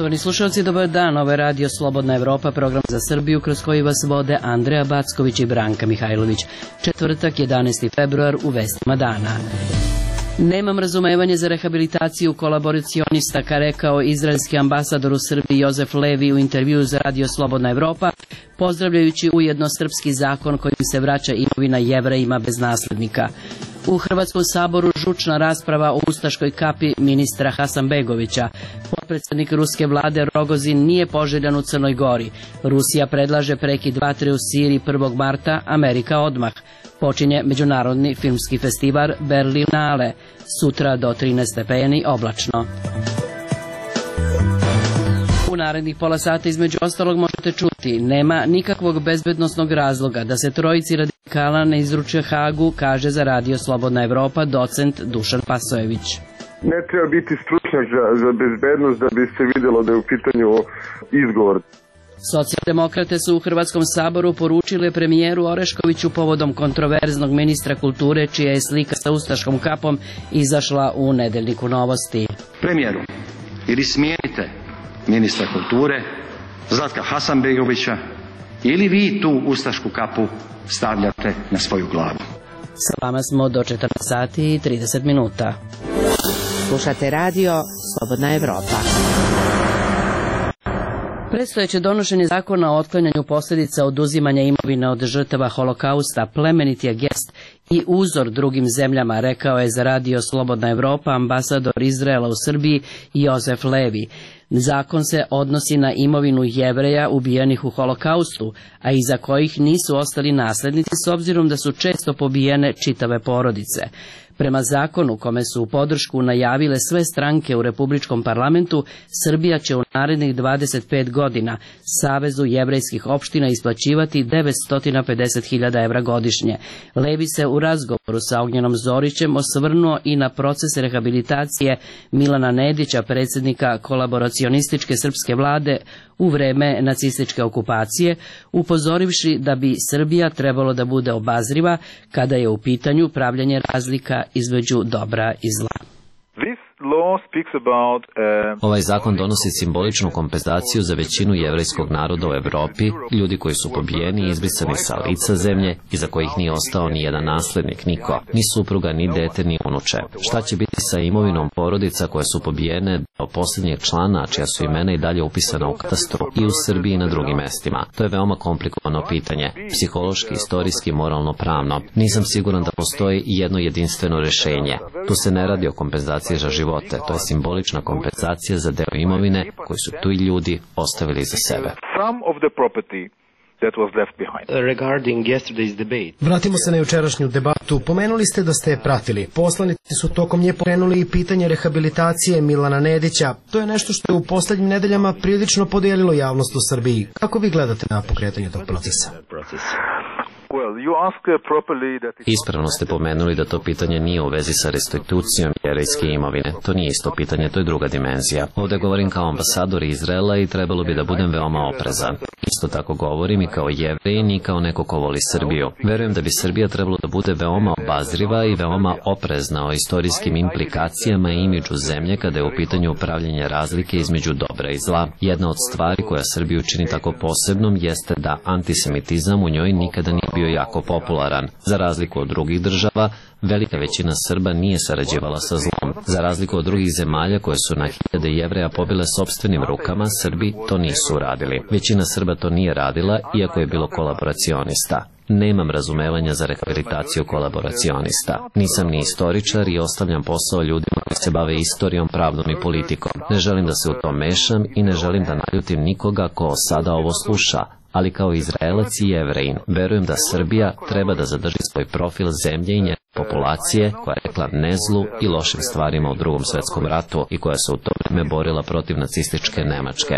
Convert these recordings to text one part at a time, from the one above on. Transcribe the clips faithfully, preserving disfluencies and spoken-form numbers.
Poštovani slušalci, dobar dan. Ovo je Radio Slobodna Evropa, program za Srbiju kroz koji vas vode Andreja Backović i Branka Mihajlović. Četvrtak, jedanaesti februar, u vestima dana. Nemam razumevanje za rehabilitaciju kolaboracionista, ka rekao izraelski ambasador u Srbiji Jozef Levi u intervjuu za Radio Slobodna Evropa, pozdravljajući ujedno srpski zakon kojim se vraća imovina Jevrejima bez naslednika. U Hrvatskom saboru žučna rasprava o ustaškoj kapi ministra Hasanbegovića. Potpredsednik ruske vlade Rogozin nije poželjan u Crnoj Gori. Rusija predlaže prekid vatre u Siriji prvog marta, Amerika odmah. Počinje međunarodni filmski festival Berlinale. Sutra do trinaest stepeni oblačno. U narednih pola sata između ostalog možete čuti: nema nikakvog bezbednosnog razloga da se trojici radikala ne izruče Hagu, kaže za Radio Slobodna Evropa docent Dušan Pasojević. Ne treba biti stručnjak za, za bezbednost da bi se vidjelo da je u pitanju izgovor. Socijaldemokrate su u Hrvatskom saboru poručile premijeru Oreškoviću povodom kontroverznog ministra kulture, čija je slika sa ustaškom kapom izašla u Nedeljniku Novosti. Premijeru, ili smijenite ministra kulture Zlatka Hasanbegovića, ili vi tu ustašku kapu stavljate na svoju glavu. Sa vama smo do četrnaest sati i trideset minuta. Slušate Radio Slobodna Evropa. Predstojeće donošenje zakona o otklanjanju posljedica oduzimanja imovine od žrtava Holokausta plemenit je gest i uzor drugim zemljama, rekao je za Radio Slobodna Evropa ambasador Izraela u Srbiji Jozef Levi. Zakon se odnosi na imovinu Jevreja ubijenih u Holokaustu, a iza kojih nisu ostali naslednici s obzirom da su često pobijene čitave porodice. Prema zakonu kome su u podršku najavile sve stranke u Republičkom parlamentu, Srbija će u narednih dvadeset pet godina Savezu jevrejskih opština isplaćivati devetsto pedeset hiljada evra godišnje. Levi se u razgovoru sa Ognjenom Zorićem osvrnuo i na proces rehabilitacije Milana Nedića, predsjednika kolaboracionističke srpske vlade u vreme nacističke okupacije, upozorivši da bi Srbija trebalo da bude obazriva kada je u pitanju pravljenje razlika između dobra i zla. Ovaj zakon donosi simboličnu kompenzaciju za većinu jevrejskog naroda u Evropi, ljudi koji su pobijeni i izbrisani sa lica zemlje i za kojih nije ostao ni jedan naslednik, niko, ni supruga, ni dete, ni unuče. Šta će biti sa imovinom porodica koje su pobijene do posljednjeg člana, čija su imena i dalje upisana u katastru i u Srbiji i na drugim mestima? To je veoma komplikovano pitanje, psihološki, istorijski, moralno, pravno. Nisam siguran da postoji jedno jedinstveno rješenje. Tu se ne radi o kompenzaciji za živote, to je simbolična kompenzacija za deo imovine koji su tu i ljudi ostavili za sebe. Vratimo se na jučerašnju debatu. Pomenuli ste da ste je pratili. Poslanici su tokom nje pokrenuli i pitanje rehabilitacije Milana Nedića. To je nešto što je u posljednjim nedeljama prilično podijelilo javnost u Srbiji. Kako vi gledate na pokretanje tog procesa? Ispravno ste pomenuli da to pitanje nije u vezi sa restitucijom jevrejske imovine. To nije isto pitanje, to je druga dimenzija. Ovdje govorim kao ambasador Izraela i trebalo bi da budem veoma oprezan. Isto tako govorim i kao Jevrijin i kao neko ko voli Srbiju. Verujem da bi Srbija trebalo da bude veoma obazriva i veoma oprezna o istorijskim implikacijama i imidžu zemlje kada je u pitanju upravljanje razlike između dobra i zla. Jedna od stvari koja Srbiju čini tako posebnom jeste da antisemitizam u njoj nikada nije bio jako popularan. Za razliku od drugih država, velika većina Srba nije sarađivala sa zlom. Za razliku od drugih zemalja koje su na hiljade Jevreja pobile sopstvenim rukama, Srbi to nisu uradili. Većina Srba to nije radila, iako je bilo kolaboracionista. Nemam razumevanja za rehabilitaciju kolaboracionista. Nisam ni istoričar i ostavljam posao ljudima koji se bave istorijom, pravdom i politikom. Ne želim da se u to mešam i ne želim da naljutim nikoga ko sada ovo sluša, ali kao Izraelac i Jevrejin verujem da Srbija treba da zadrži svoj profil zemlje i njene populacije koja je rekla ne zlu i lošim stvarima u drugom svjetskom ratu i koja se u to vreme borila protiv nacističke Nemačke.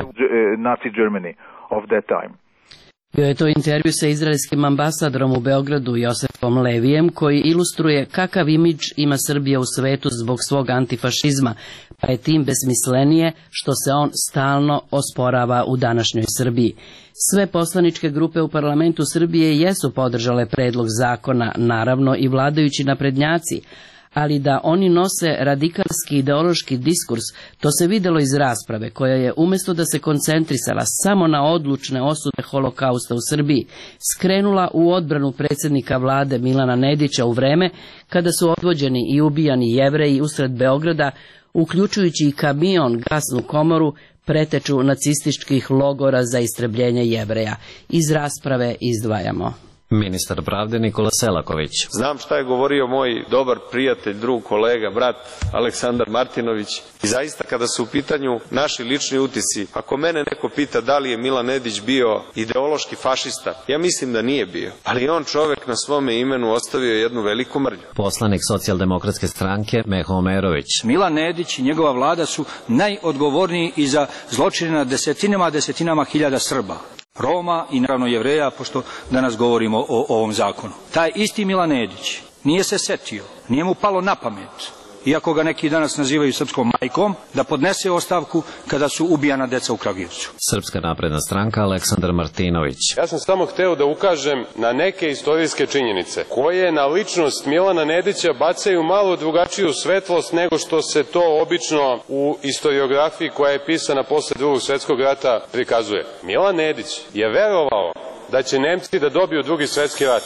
Bio je to intervju sa izraelskim ambasadorom u Beogradu Josefom Levijem, koji ilustruje kakav imidž ima Srbija u svetu zbog svog antifašizma, pa je tim besmislenije što se on stalno osporava u današnjoj Srbiji. Sve poslaničke grupe u parlamentu Srbije jesu podržale predlog zakona, naravno i vladajući naprednjaci, ali da oni nose radikalski ideološki diskurs, to se vidjelo iz rasprave koja je umjesto da se koncentrisala samo na odlučne osude holokausta u Srbiji, skrenula u odbranu predsjednika vlade Milana Nedića u vreme kada su odvođeni i ubijani Jevreji usred Beograda, uključujući i kamion, gasnu komoru, preteču nacističkih logora za istrebljenje Jevreja. Iz rasprave izdvajamo. Ministar pravde Nikola Selaković. Znam šta je govorio moj dobar prijatelj, drug, kolega, brat Aleksandar Martinović. I zaista kada su u pitanju naši lični utisci, ako mene neko pita da li je Milan Nedić bio ideološki fašista, ja mislim da nije bio. Ali on čovjek na svome imenu ostavio jednu veliku mrlju. Poslanik socijaldemokratske stranke Meho Omerović. Milan Nedić i njegova vlada su najodgovorniji i za zločine na desetinama, desetinama hiljada Srba, Roma i naravno Jevreja, pošto danas govorimo o, o ovom zakonu. Taj isti Milan Nedić nije se setio, nije mu palo na pamet, iako ga neki danas nazivaju srpskom majkom, da podnese ostavku kada su ubijana deca u Kragujevcu. Srpska napredna stranka Aleksandar Martinović. Ja sam samo hteo da ukažem na neke istorijske činjenice koje na ličnost Milana Nedića bacaju malo drugačiju svetlost nego što se to obično u istoriografiji koja je pisana posle drugog svetskog rata prikazuje. Milan Nedić je verovao da će Nemci da dobiju drugi svetski rat.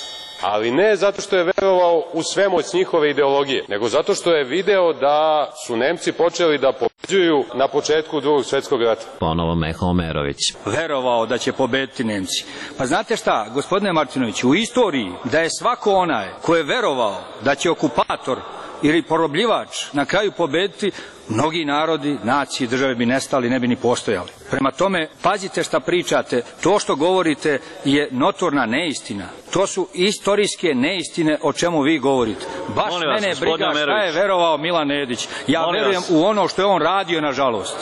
Ali ne zato što je verovao u svemoć njihove ideologije, nego zato što je video da su Nemci počeli da pobeđuju na početku drugog svjetskog rata. Ponovo Meho Omerović. Verovao da će pobediti Nemci. Pa znate šta, gospodine Martinović, u istoriji da je svako onaj ko je verovao da će okupator ili porobljivač na kraju pobediti, mnogi narodi, nacije, države bi nestali, ne bi ni postojali. Prema tome, pazite šta pričate, to što govorite je notorna neistina. To su istorijske neistine o čemu vi govorite. Baš Molim vas, mene briga Amerović. šta je verovao Milan Nedić. Ja Molim verujem vas. u ono što je on radio, nažalost.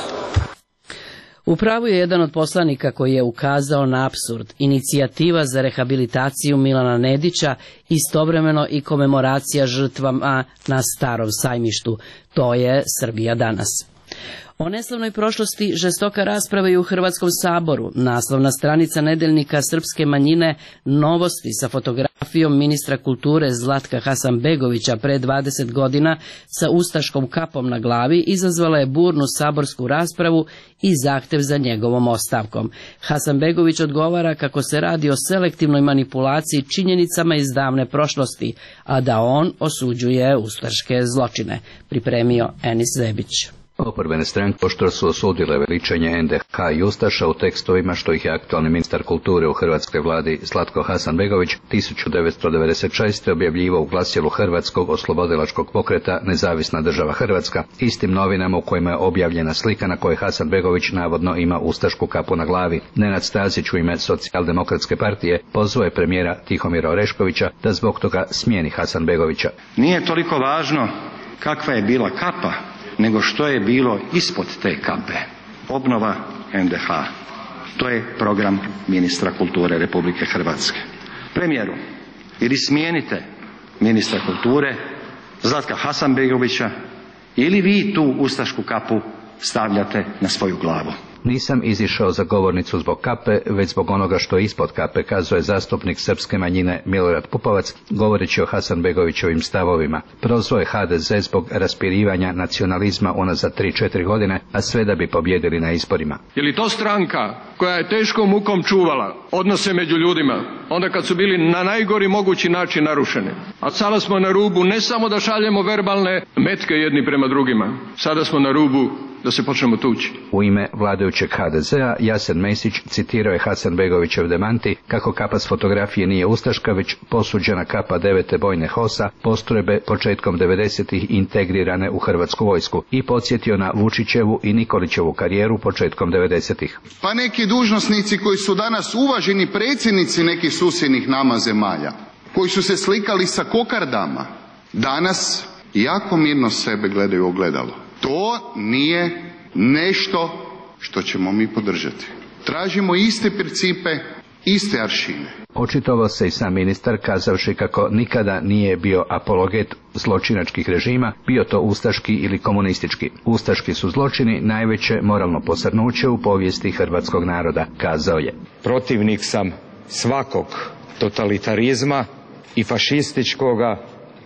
U pravu je jedan od poslanika koji je ukazao na apsurd. Inicijativa za rehabilitaciju Milana Nedića, istovremeno i komemoracija žrtvama na Starom sajmištu. To je Srbija danas. O neslavnoj prošlosti žestoka rasprava i u Hrvatskom saboru. Naslovna stranica nedeljnika Srpske manjine Novosti sa fotografijom ministra kulture Zlatka Hasanbegovića pre dvadeset godina sa ustaškom kapom na glavi izazvala je burnu saborsku raspravu i zahtev za njegovom ostavkom. Hasanbegović odgovara kako se radi o selektivnoj manipulaciji činjenicama iz davne prošlosti, a da on osuđuje ustaške zločine. Pripremio Enis Zebić. Oporbene stranke oštro su osudile veličanje en de ha i ustaša u tekstovima što ih je aktualni ministar kulture u hrvatskoj vladi Zlatko Hasanbegović tisuću devetsto devedeset šeste. objavljivao u glasilu Hrvatskog oslobodilačkog pokreta Nezavisna država Hrvatska, istim novinama u kojima je objavljena slika na kojoj Hasanbegović navodno ima ustašku kapu na glavi. Nenad Stazić u ime Socijaldemokratske partije pozvao je premijera Tihomira Oreškovića da zbog toga smijeni Hasanbegovića. Nije toliko važno kakva je bila kapa, nego što je bilo ispod te kape. Obnova en de ha. To je program ministra kulture Republike Hrvatske. Premijeru, ili smijenite ministra kulture Zlatka Hasanbegovića, ili vi tu ustašku kapu stavljate na svoju glavu. Nisam izišao za govornicu zbog kape, već zbog onoga što je ispod kape, kazuje zastupnik srpske manjine Milorad Pupovac, govoreći o Hasanbegovićevim stavovima. Prozvao je ha de ze zbog raspirivanja nacionalizma unazad tri četiri godine, a sve da bi pobjedili na izborima. Je li to stranka koja je teškom mukom čuvala odnose među ljudima, onda kad su bili na najgori mogući način narušeni? A sada smo na rubu ne samo da šaljemo verbalne metke jedni prema drugima, sada smo na rubu da se počnemo tući. U ime vladajućeg ha de zea Jasen Mesić citirao je Hasanbegovićev demanti kako kapa s fotografije nije ustaška, već posuđena kapa devete bojne hosa, postrojbe početkom devedesetih integrirane u hrvatsku vojsku, i podsjetio na Vučićevu i Nikolićevu karijeru početkom devedesetih. Pa neki dužnosnici koji su danas uvaženi predsjednici nekih susjednih nama zemalja, koji su se slikali sa kokardama, danas jako mirno sebe gledaju u ogledalo. To nije nešto što ćemo mi podržati. Tražimo iste principe, iste aršine. Očitovao se i sam ministar kazavši kako nikada nije bio apologet zločinačkih režima, bio to ustaški ili komunistički. Ustaški su zločini najveće moralno posrnuće u povijesti hrvatskog naroda, kazao je. Protivnik sam svakog totalitarizma i fašističkoga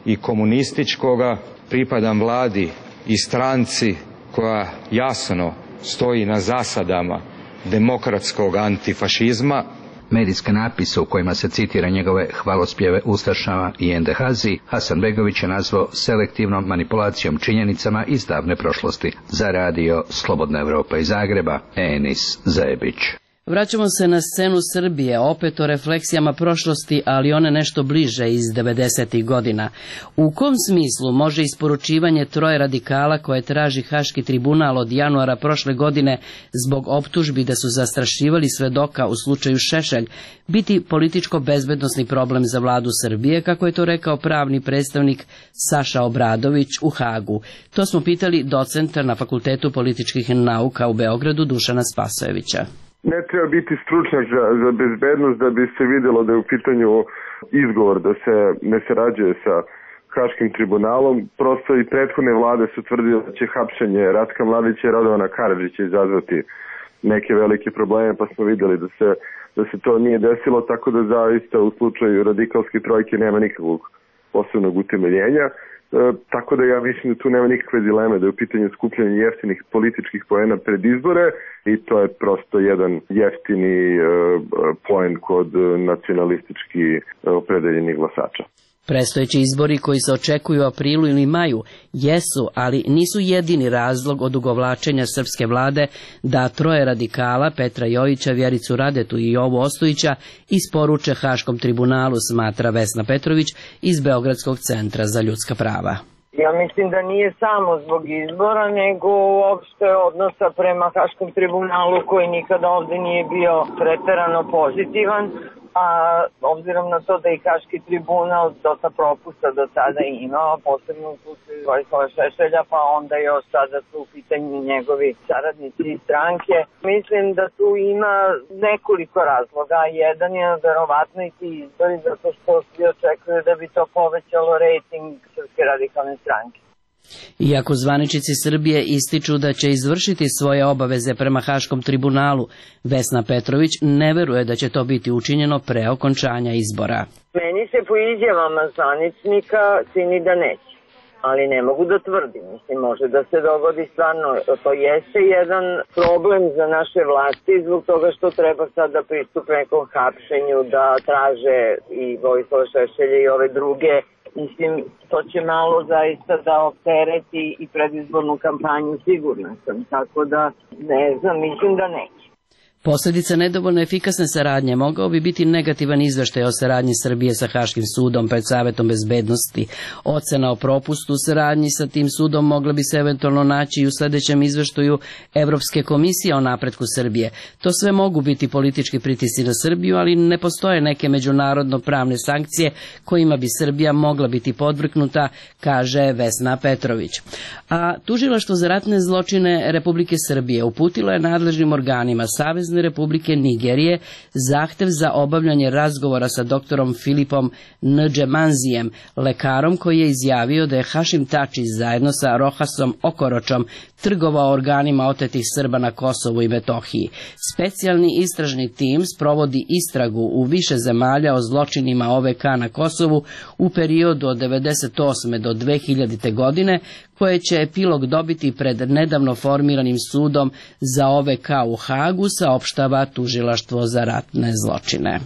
i komunističkoga, pripadam vladi i stranci koja jasno stoji na zasadama demokratskog antifašizma. Medijske napise u kojima se citira njegove hvalospjeve ustašama i en de ha-zi Hasanbegović je nazvao selektivnom manipulacijom činjenicama iz davne prošlosti. Za radio Slobodna Evropa iz Zagreba, Enis Zajebić. Vraćamo se na scenu Srbije, opet o refleksijama prošlosti, ali one nešto bliže iz devedesetih godina. U kom smislu može isporučivanje troje radikala koje traži Haški tribunal od januara prošle godine zbog optužbi da su zastrašivali svedoka u slučaju Šešelj biti političko-bezbednosni problem za vladu Srbije, kako je to rekao pravni predstavnik Saša Obradović u Hagu? To smo pitali docenta na Fakultetu političkih nauka u Beogradu Dušana Spasojevića. Ne treba biti stručnjak za, za bezbednost da bi se vidjelo da je u pitanju izgovor da se ne sarađuje sa Haškim tribunalom. Prosto i prethodne vlade su tvrdile da će hapšenje Ratka Mladića i Radovana Karadžića izazvati neke velike probleme, pa smo vidjeli da se, da se to nije desilo, tako da zaista u slučaju radikalske trojke nema nikakvog posebnog utemeljenja. E, tako da ja mislim da tu nema nikakve dileme da je u pitanju skupljanje jeftinih političkih poena pred izbore i to je prosto jedan jeftini e, poen kod nacionalistički opredeljenih glasača. Predstojeći izbori koji se očekuju u aprilu ili maju jesu, ali nisu jedini razlog odugovlačenja srpske vlade da troje radikala Petra Jojića, Vjericu Radetu i Jovu Ostojića isporuče Haškom tribunalu, smatra Vesna Petrović iz Beogradskog centra za ljudska prava. Ja mislim da nije samo zbog izbora, nego uopšte odnosa prema Haškom tribunalu koji nikada ovde nije bio preterano pozitivan, a obzirom na to da i Haški tribunal dosta propusta do sada imao, posebno u slučaju Vojislava Šešelja, pa onda još sada su u pitanju njegovi saradnici i stranke. Mislim da tu ima nekoliko razloga. Jedan je verovatno i ti izbori, zato što svi očekuju da bi to povećalo rejting Srpske radikalne stranke. Iako zvaničnici Srbije ističu da će izvršiti svoje obaveze prema Haškom tribunalu, Vesna Petrović ne veruje da će to biti učinjeno pre okončanja izbora. Meni se po izjavama zvaničnika čini da neće, ali ne mogu da tvrdim. Mislim, može da se dogodi stvarno. To jeste jedan problem za naše vlasti zbog toga što treba sad da pristupe nekom hapšenju, da traže i Vojislava Šešelja i ove druge. Mislim, to će malo zaista da optereti i predizbornu kampanju, sigurna sam. Tako da, ne znam, mislim da neće. Posljedica nedovoljno efikasne saradnje mogao bi biti negativan izveštaj o saradnji Srbije sa Haškim sudom pred Savetom bezbednosti. Ocena o propustu saradnji sa tim sudom mogla bi se eventualno naći i u sljedećem izveštaju Evropske komisije o napretku Srbije. To sve mogu biti politički pritisci na Srbiju, ali ne postoje neke međunarodno pravne sankcije kojima bi Srbija mogla biti podvrgnuta, kaže Vesna Petrović. A Tužilaštvo za ratne zločine Republike Srbije uputilo je nadležnim organima Savezne Republike Nigerije zahtev za obavljanje razgovora sa doktorom Filipom Ndžemanzijem, lekarom koji je izjavio da je Hašim Tači zajedno sa Rohasom Okoročom trgovao organima otetih Srba na Kosovu i Metohiji. Specijalni istražni tim sprovodi istragu u više zemalja o zločinima O V K na Kosovu u periodu od devedeset osme do dve hiljadite. godine, koje će epilog dobiti pred nedavno formiranim sudom za O V K u Hagu, saopštava Tužilaštvo za ratne zločine.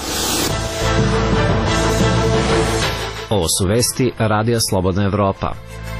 Ovo su vesti Radija Slobodna Evropa.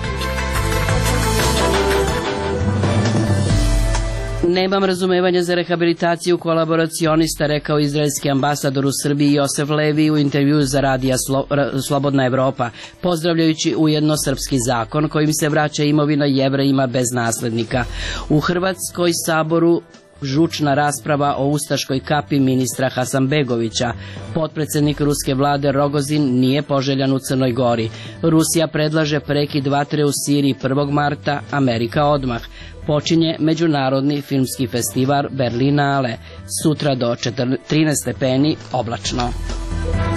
Nemam razumevanja za rehabilitaciju kolaboracionista, rekao izraelski ambasador u Srbiji Josef Levi u intervjuu za Radija Slobodna Evropa, pozdravljajući ujedno srpski zakon kojim se vraća imovina Jevrejima bez naslednika. U Hrvatskoj saboru žučna rasprava o ustaškoj kapi ministra Hasanbegovića. Potpredsjednik ruske vlade Rogozin nije poželjan u Crnoj Gori. Rusija predlaže prekid vatre u Siriji prvog marta, Amerika odmah. Počinje Međunarodni filmski festival Berlinale. Sutra do trinaest stepeni, oblačno.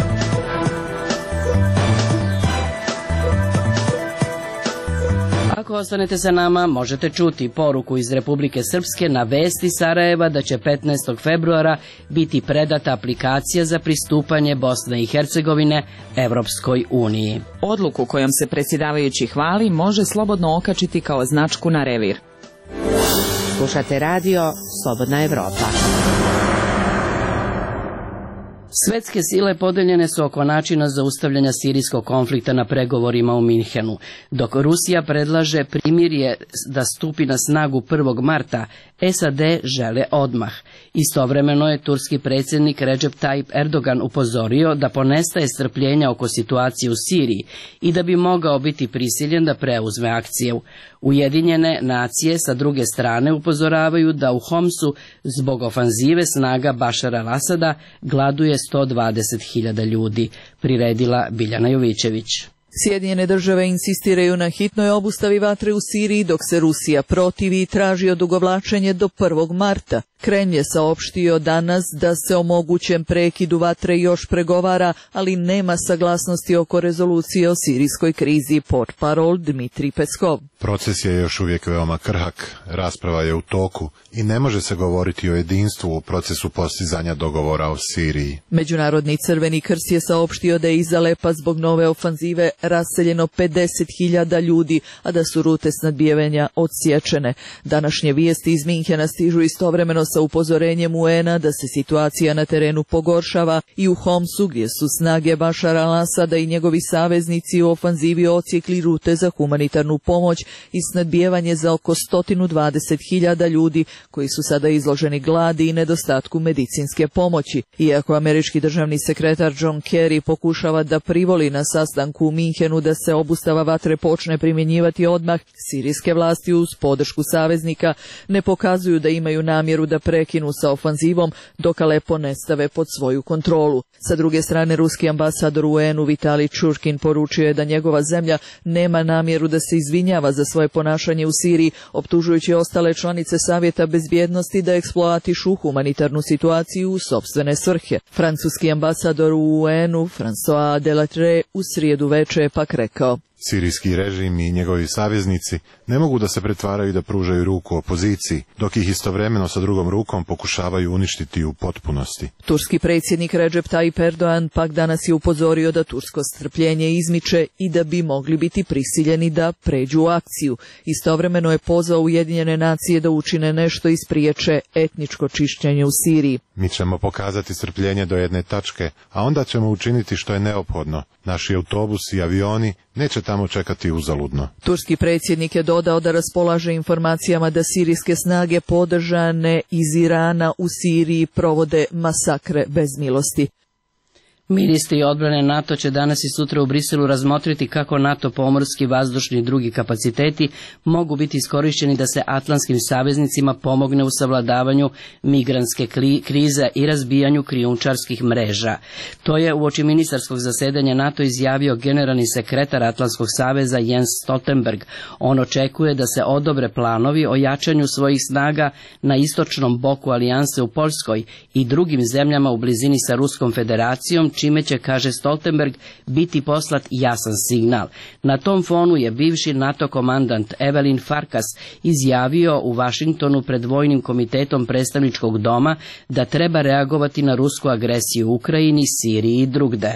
Ako Ako ostanete sa nama, možete čuti poruku iz Republike Srpske na Vesti Sarajeva da će petnaestog februara biti predata aplikacija za pristupanje Bosne i Hercegovine Evropskoj uniji. Odluku kojom se predsjedavajući hvali može slobodno okačiti kao značku na revir. Slušate radio Slobodna Evropa. Svetske sile podeljene su oko načina zaustavljanja sirijskog konflikta na pregovorima u Minhenu. Dok Rusija predlaže primirje da stupi na snagu prvog marta, S A D žele odmah. Istovremeno je turski predsjednik Recep Tayyip Erdogan upozorio da ponestaje strpljenja oko situacije u Siriji i da bi mogao biti prisiljen da preuzme akcije. Ujedinjene nacije sa druge strane upozoravaju da u Homsu zbog ofanzive snaga Bašara al-Asada gladuje sto dvadeset hiljada ljudi, priredila Biljana Jovićević. Sjedinjene države insistiraju na hitnoj obustavi vatre u Siriji dok se Rusija protivi i traži odugovlačenje do prvog marta. Kremlj je saopštio danas da se o mogućem prekidu vatre još pregovara, ali nema saglasnosti oko rezolucije o sirijskoj krizi, portparol Dmitrij Peskov. Proces je još uvijek veoma krhak, rasprava je u toku i ne može se govoriti o jedinstvu u procesu postizanja dogovora o Siriji. Međunarodni Crveni krst je saopštio da je iz Alepa zbog nove ofanzive raseljeno pedeset hiljada ljudi, a da su rute snabdijevanja odsječene. Današnje vijesti iz Minhena stižu istovremeno sa upozorenjem U N-a da se situacija na terenu pogoršava i u Homsu, gdje su snage Bašara al-Asada i njegovi saveznici u ofanzivi odsjekli rute za humanitarnu pomoć i snadbijevanje za oko sto dvadeset hiljada ljudi koji su sada izloženi gladi i nedostatku medicinske pomoći. Iako američki državni sekretar John Kerry pokušava da privoli na sastanku u Minhenu da se obustava vatre počne primjenjivati odmah, sirijske vlasti uz podršku saveznika ne pokazuju da imaju namjeru da prekinu sa ofanzivom dok Alepo ne stave pod svoju kontrolu. Sa druge strane, ruski ambasador u U N-u Vitalij Čurkin poručio je da njegova zemlja nema namjeru da se izvinjava za svoje ponašanje u Siriji, optužujući ostale članice Savjeta bezbjednosti da eksploatišu humanitarnu situaciju u sopstvene svrhe. Francuski ambasador u U N-u François Delattre u srijedu veče je pak rekao: Sirijski režim i njegovi saveznici ne mogu da se pretvaraju da pružaju ruku opoziciji, dok ih istovremeno sa drugom rukom pokušavaju uništiti u potpunosti. Turski predsjednik Recep Tayyip Erdogan pak danas je upozorio da tursko strpljenje izmiče i da bi mogli biti prisiljeni da pređu u akciju. Istovremeno je pozvao Ujedinjene nacije da učine nešto i spriječe etničko čišćenje u Siriji. Mi ćemo pokazati strpljenje do jedne tačke, a onda ćemo učiniti što je neophodno. Naši autobusi i avioni neće tamo čekati uzaludno. Turski predsjednik je dodao da raspolaže informacijama da sirijske snage podržane iz Irana u Siriji provode masakre bez milosti. Ministri odbrane NATO će danas i sutra u Briselu razmotriti kako NATO pomorski, vazdušni i drugi kapaciteti mogu biti iskorišteni da se atlantskim saveznicima pomogne u savladavanju migrantske krize i razbijanju krijumčarskih mreža. To je uoči ministarskog zasedanja NATO izjavio generalni sekretar Atlantskog saveza Jens Stoltenberg. On očekuje da se odobre planovi o jačanju svojih snaga na istočnom boku alijanse u Poljskoj i drugim zemljama u blizini sa Ruskom federacijom, čime će, kaže Stoltenberg, biti poslat jasan signal. Na tom fonu je bivši NATO komandant Evelyn Farkas izjavio u Vašingtonu pred Vojnim komitetom predstavničkog doma da treba reagovati na rusku agresiju u Ukrajini, Siriji i drugde.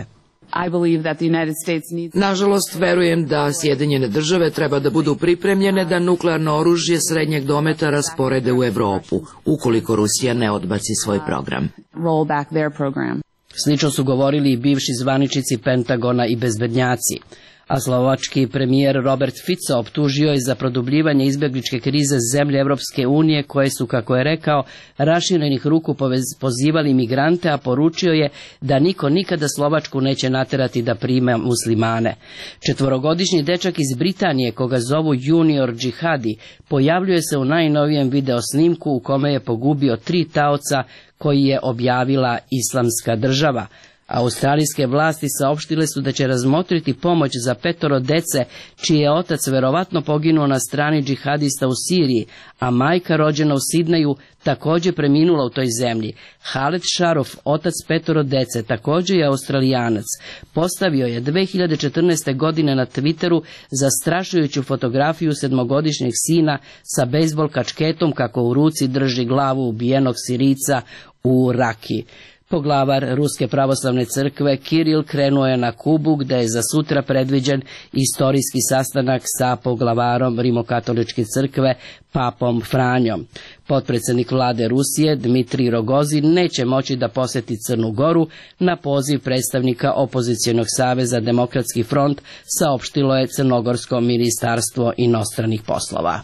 Nažalost, verujem da Sjedinjene države treba da budu pripremljene da nuklearno oružje srednjeg dometa rasporede u Europu, ukoliko Rusija ne odbaci svoj program. Slično su govorili i bivši zvaničnici Pentagona i bezbednjaci. A slovački premijer Robert Fico optužio je za produbljivanje izbjegličke krize zemlje Europske unije koje su, kako je rekao, raširenih ruku pozivali migrante, a poručio je da niko nikada Slovačku neće naterati da prime muslimane. Četvorogodišnji dečak iz Britanije, koga zovu Junior Džihadi, pojavljuje se u najnovijem video snimku u kome je pogubio tri taoca koji je objavila Islamska država. Australijske vlasti saopštile su da će razmotriti pomoć za petoro dece, čiji je otac verovatno poginuo na strani džihadista u Siriji, a majka rođena u Sidneju također preminula u toj zemlji. Khaled Sharif, otac petoro dece, također je Australijanac. Postavio je dve hiljade četrnaeste. godine na Twitteru zastrašujuću fotografiju sedmogodišnjeg sina sa bejzbol kačketom kako u ruci drži glavu ubijenog Sirijca u Raki. Poglavar Ruske pravoslavne crkve Kiril krenuo je na Kubu, gde je za sutra predviđen istorijski sastanak sa poglavarom Rimokatoličke crkve papom Franjom. Potpredsjednik vlade Rusije Dmitrij Rogozin neće moći da posjeti Crnu Goru na poziv predstavnika opozicionog saveza Demokratski front, saopštilo je Crnogorsko ministarstvo inostranih poslova.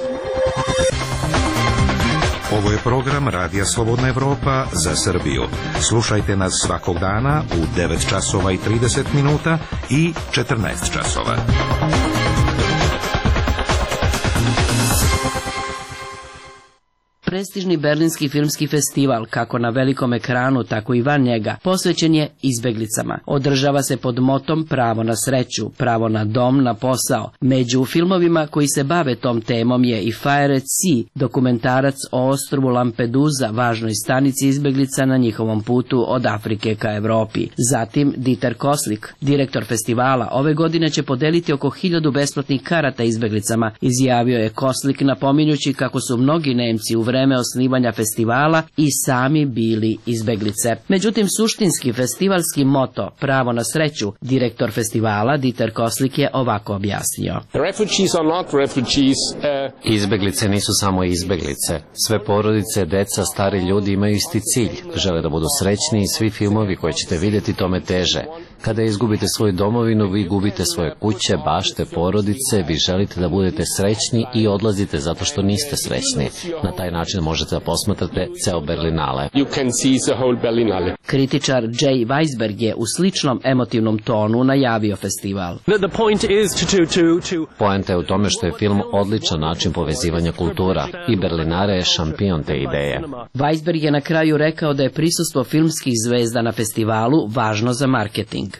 Ovo je program Radija Slobodna Evropa za Srbiju. Slušajte nas svakog dana u devet časova i trideset minuta i četrnaest časova. Prestižni berlinski filmski festival, kako na velikom ekranu, tako i van njega, posvećen je izbeglicama. Održava se pod motom pravo na sreću, pravo na dom, na posao. Među filmovima koji se bave tom temom je i Fire at Sea, dokumentarac o ostrvu Lampedusa, važnoj stanici izbeglica na njihovom putu od Afrike ka Evropi. Zatim Dieter Koslik, direktor festivala, ove godine će podeliti oko hiljadu besplatnih karata izbeglicama, izjavio je Koslik, napominjući kako su mnogi Nemci u vreme osnivanja festivala i sami bili izbeglice. Međutim, suštinski festivalski moto pravo na sreću, direktor festivala Dieter Koslik je ovako objasnio. Izbeglice nisu samo izbeglice. Sve porodice, deca, stari ljudi imaju isti cilj. Žele da budu srećni i svi filmovi koje ćete vidjeti tome teže. Kada izgubite svoju domovinu, vi gubite svoje kuće, bašte, porodice, vi želite da budete srećni i odlazite zato što niste srećni. Na taj način možete da posmatrate ceo Berlinale. Kritičar Jay Weisberg je u sličnom emotivnom tonu najavio festival. Poenta je u tome što je film odličan način povezivanja kultura i Berlinare je šampion te ideje. Weisberg je na kraju rekao da je prisustvo filmskih zvezda na festivalu važno za marketing.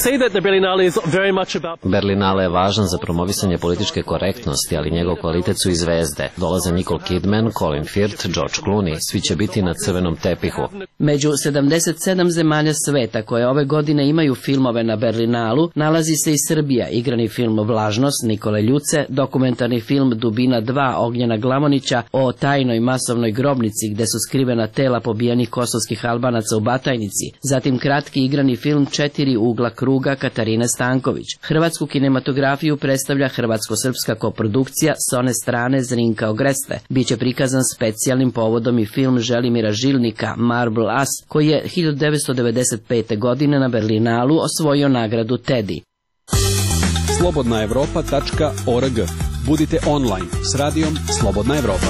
Berlinale je važan za promovisanje političke korektnosti, ali njegov kvalitet su i zvezde. Dolaze Nicole Kidman, Colin Firth, George Clooney, svi će biti na crvenom tepihu. Među sedamdeset sedam zemalja sveta koje ove godine imaju filmove na Berlinalu nalazi se i Srbija, igrani film Vlažnost Nikole Ljuce, dokumentarni film Dubina dva Ognjena Glavonića o tajnoj masovnoj grobnici gde su skrivena tela pobijenih kosovskih Albanaca u Batajnici, zatim kratki igrani film Četiri ugla kruga Katarine Stanković. Hrvatsku kinematografiju predstavlja hrvatsko-srpska koprodukcija s one strane Zrinka Ogreste. Biće prikazan specijalnim povodom i film Želimira Žilnika Marble As, koji je hiljadu devetsto devedeset pete. godine na Berlinalu osvojio nagradu Teddy. slobodna evropa tačka org. Budite online s radijom Slobodna Evropa.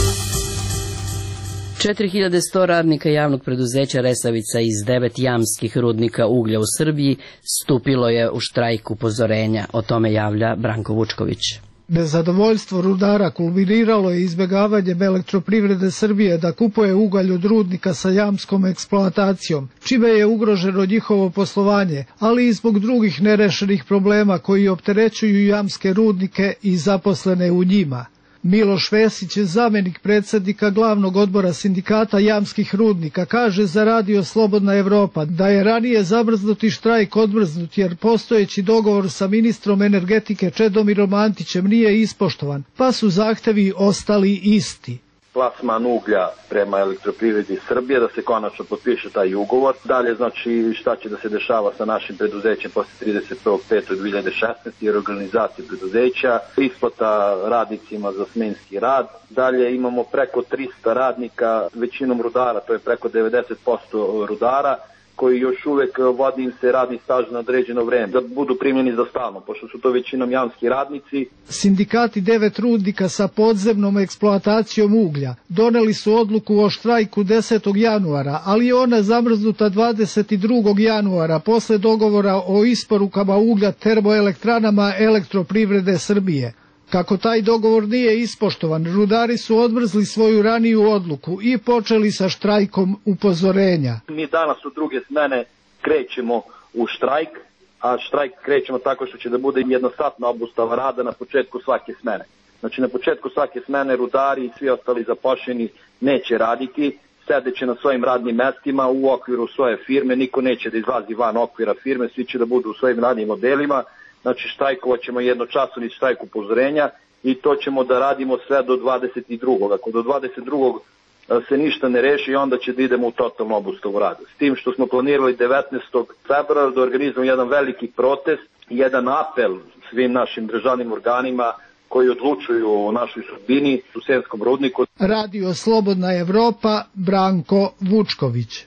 četiri hiljade sto radnika javnog preduzeća Resavica iz devet jamskih rudnika uglja u Srbiji stupilo je u štrajk upozorenja. O tome javlja Branko Vučković. Nezadovoljstvo rudara kulminiralo je izbjegavanjem Elektroprivrede Srbije da kupuje ugalj od rudnika sa jamskom eksploatacijom, čime je ugroženo njihovo poslovanje, ali i zbog drugih nerešenih problema koji opterećuju jamske rudnike i zaposlene u njima. Miloš Vesić, zamenik predsjednika glavnog odbora sindikata jamskih rudnika, kaže za Radio Slobodna Evropa da je ranije zamrznuti štrajk odmrznut jer postojeći dogovor sa ministrom energetike Čedomirom Antićem nije ispoštovan, pa su zahtevi ostali isti. Plasman uglja prema Elektroprivredi Srbije, da se konačno potpiše taj ugovor. Dalje, znači, šta će da se dešava sa našim preduzećem posle trideset prvog petog dve hiljade šesnaeste. jer organizacija preduzeća, isplata radnicima za smenski rad. Dalje imamo preko trista radnika, većinom rudara, to je preko devedeset posto rudara, koji još uvek vodi im se radni staž na određeno vreme, da budu primljeni za stalno, pošto su to većinom jamski radnici. Sindikati devet rudnika sa podzemnom eksploatacijom uglja doneli su odluku o štrajku desetog januara, ali je ona zamrznuta dvadeset drugog januara posle dogovora o isporukama uglja termoelektranama Elektroprivrede Srbije. Kako taj dogovor nije ispoštovan, rudari su odmrzli svoju raniju odluku i počeli sa štrajkom upozorenja. Mi danas u druge smene krećemo u štrajk, a štrajk krećemo tako što će da bude jednostatna obustava rada na početku svake smene. Znači na početku svake smene rudari i svi ostali zaposleni neće raditi, sedeće na svojim radnim mestima u okviru svoje firme, niko neće da izlazi van okvira firme, svi će da budu u svojim radnim modelima, znači štrajkovat ćemo jednočasovni štrajk upozorenja i to ćemo da radimo sve do dvadeset drugog Ako do dvadeset drugog se ništa ne reši, onda će da idemo u totalnu obustavu rada. S tim što smo planirali devetnaestog februara da organizujemo jedan veliki protest, jedan apel svim našim državnim organima koji odlučuju o našoj sudbini u Sremskom rudniku. Radio Slobodna Evropa, Branko Vučković.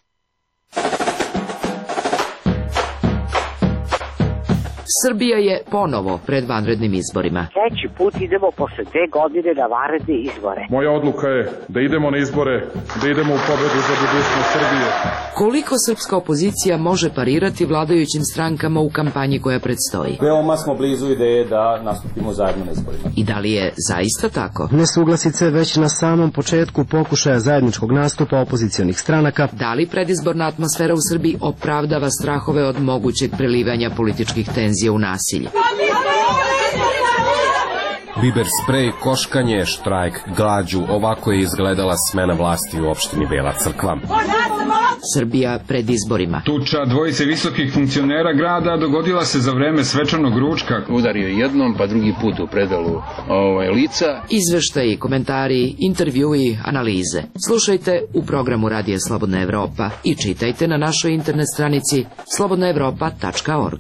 Srbija je ponovo pred vanrednim izborima. Treći put idemo posle dve godine na vanredne izbore. Moja odluka je da idemo na izbore, da idemo u pobedu za budućnost Srbije. Koliko srpska opozicija može parirati vladajućim strankama u kampanji koja predstoji? Veoma smo blizu ideje da nastupimo zajedno na izborima. I da li je zaista tako? Nesuglasice već na samom početku pokušaja zajedničkog nastupa opozicionih stranaka. Da li predizborna atmosfera u Srbiji opravdava strahove od mogućeg prelivanja političkih tenzija u nasilje? Biber sprej, koškanje, štrajk, glađu, ovako je izgledala smena vlasti u opštini Bela Crkva. Srbija pred izborima. Tuča dvojice visokih funkcionera grada dogodila se za vreme svečanog ručka. Udario jednom, pa drugi put u predalu ovaj, lica. Izveštaji, komentari, intervjui, analize. Slušajte u programu Radija Slobodna Evropa i čitajte na našoj internet stranici slobodna evropa tačka org.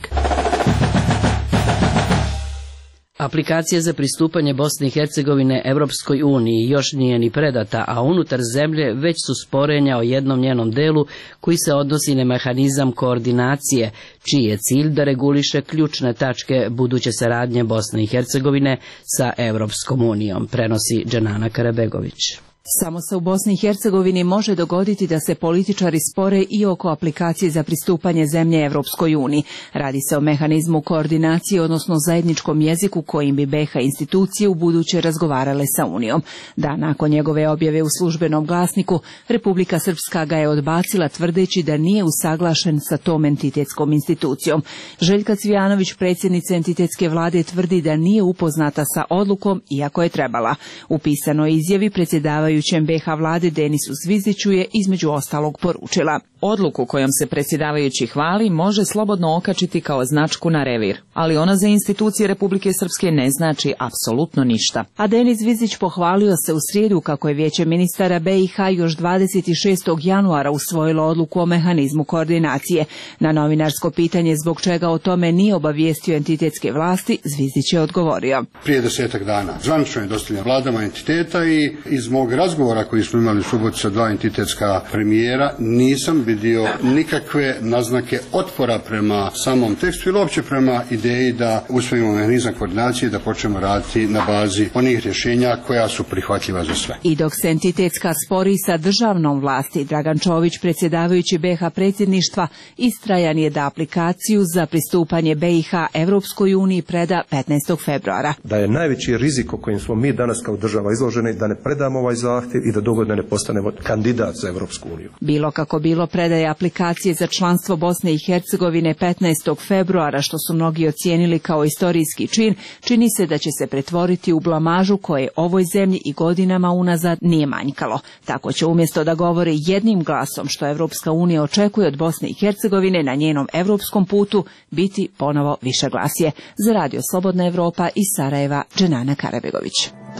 Aplikacija za pristupanje Bosne i Hercegovine Evropskoj uniji još nije ni predata, a unutar zemlje već su sporenja o jednom njenom delu koji se odnosi na mehanizam koordinacije, čiji je cilj da reguliše ključne tačke buduće saradnje Bosne i Hercegovine sa Evropskom unijom, prenosi Dženana Karabegović. Samo se u Bosni i Hercegovini može dogoditi da se političari spore i oko aplikacije za pristupanje zemlje Evropskoj uniji. Radi se o mehanizmu koordinacije, odnosno zajedničkom jeziku kojim bi be ha institucije u buduće razgovarale sa Unijom. Da, nakon njegove objave u službenom glasniku, Republika Srpska ga je odbacila tvrdeći da nije usaglašen sa tom entitetskom institucijom. Željka Cvijanović, predsjednica entitetske vlade, tvrdi da nije upoznata sa odlukom, iako je trebala. U pisanoj izjavi predsjedavajućem be ha vlade Denisu Zviziću je između ostalog poručila: odluku kojom se predsjedavajući hvali može slobodno okačiti kao značku na revir, ali ona za institucije Republike Srpske ne znači apsolutno ništa. A Denis Zvizić pohvalio se u srijedu kako je Vijeće ministara be i ha još dvadeset šestog januara usvojilo odluku o mehanizmu koordinacije. Na novinarsko pitanje zbog čega o tome nije obavijestio entitetske vlasti, Zvizić je odgovorio: prije desetak dana zvanično je dostavljen vladama entiteta i iz mog razgovora koji smo imali u subotu sa dva entitetska premijera nisam vidio nikakve naznake otpora prema samom tekstu ili uopće prema ideji da usvojimo mehanizam koordinacije, da počnemo raditi na bazi onih rješenja koja su prihvatljiva za sve. I dok se entitetska spori sa državnom vlasti, Dragan Čović, predsjedavajući be ha predsjedništva, istrajan je da aplikaciju za pristupanje be i ha Evropskoj uniji preda petnaestog februara. Da je najveći rizik o kojim smo mi danas kao država izloženi da ne predamo ovaj zahtjev i da dogodine ne postanemo kandidat za Evropsku uniju. Bilo kako bilo, predaje aplikacije za članstvo Bosne i Hercegovine petnaestog februara, što su mnogi ocijenili kao istorijski čin, čini se da će se pretvoriti u blamažu koje ovoj zemlji i godinama unazad nije manjkalo. Tako će umjesto da govori jednim glasom što Evropska unija očekuje od Bosne i Hercegovine na njenom evropskom putu, biti ponovo višeglasje. Za Radio Slobodna Evropa iz Sarajeva, Dženana Karabegović.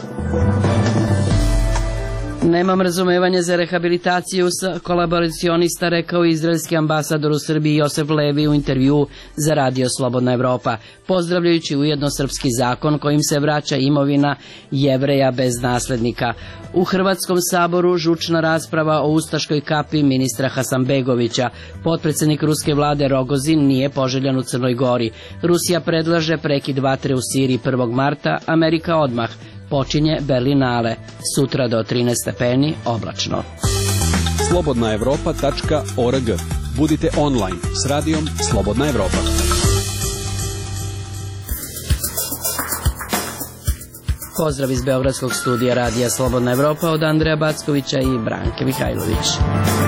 Nemam razumevanja za rehabilitaciju kolaboracionista, rekao izraelski ambasador u Srbiji Josef Levi u intervju za Radio Slobodna Evropa, pozdravljajući ujedno srpski zakon kojim se vraća imovina Jevreja bez naslednika. U Hrvatskom saboru žučna rasprava o ustaškoj kapi ministra Hasanbegovića. Potpredsjednik ruske vlade Rogozin nije poželjan u Crnoj Gori. Rusija predlaže prekid vatre u Siriji prvog marta, Amerika odmah. Počinje Berlinale. Sutra do trinaest stepeni, oblačno. slobodna evropa tačka org. Budite online s radijom Slobodna Evropa. Pozdrav iz Beogradskog studija Radija Slobodna Evropa od Andreja Backovića i Branke Mihajlović.